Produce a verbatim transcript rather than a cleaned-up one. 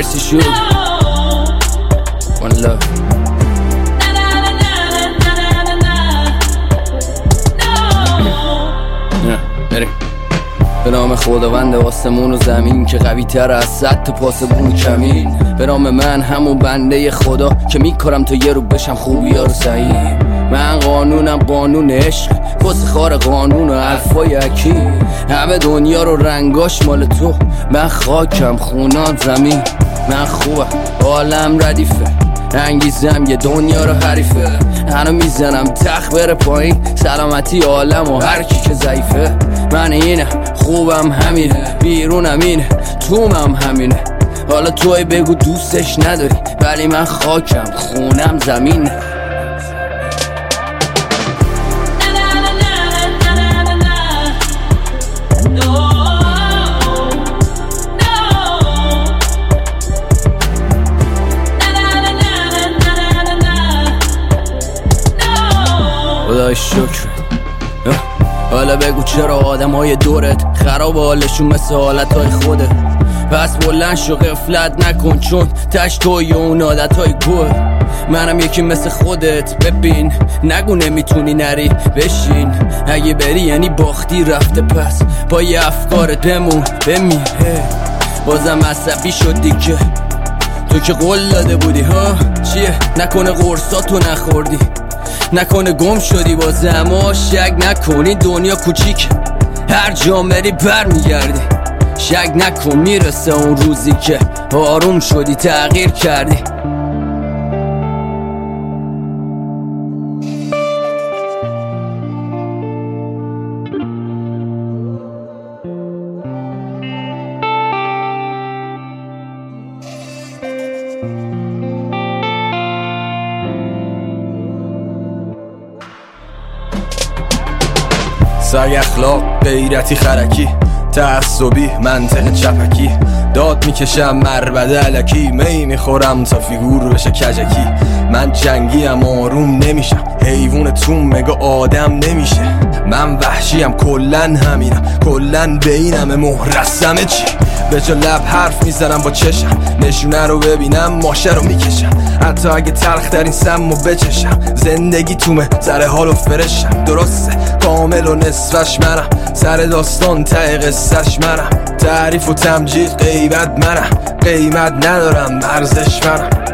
مرسی شد One love بریم به نام خداوند آسمون و زمین که قوی تر از صد تا پاسبون کمین. به نام من همون بنده خدا که میکارم تا یه رو بشم خوبیار زعیم. من قانونم قانون عشق کس خار قانون و حرفای اکی. همه دنیا رو رنگاش مال تو، من خاکم خونات زمین. من خوبم عالم ردیفه انگیزم یه دنیا رو حریفه. هنو میزنم تخت بره پایین سلامتی عالم و هر کی که ضعیفه. من اینه خوبم همینه بیرونم اینه تومم همینه. حالا توی بگو دوستش نداری ولی من خاکم خونم زمین. خدای شکر. حالا بگو چرا آدم های دورت خراب حالشون مثل حالت های خودت. پس بلند شو غفلت نکن چون تش توی اون عادت های گل. منم یکی مثل خودت ببین نگو نمیتونی نری بشین. اگه بری یعنی باختی رفته پس با یه افکارت بمون بمیر. بازم عصبی شدی که تو که قول داده بودی ها چیه نکنه قرصاتو نخوردی نکنه گم شدی باز اما شک نکنی دنیا کوچیک هر جا بری بر میگردی. شک نکن میرسه اون روزی که آروم شدی تغییر کردی. سگ اخلاق غیرتی خرکی تعصبی منطق چپکی داد میکشم مربده علکی می میخورم تا فیگور بشه کجکی. من جنگیم آروم نمیشم حیوونتون مگه آدم نمیشه. من وحشیم کلن همینم کلن بینم مهرسمه چی. به جا لب حرف میزنم با چشم نشونه رو ببینم ماشه رو میکشم. حتی اگه تلخ در این سمو بچشم زندگی تومه سر حال و فرشم. درسته کامل و نصفش منم سر داستان ته قصهش منم. تعریف و تمجید غیبت منم قیمت ندارم ارزش منم.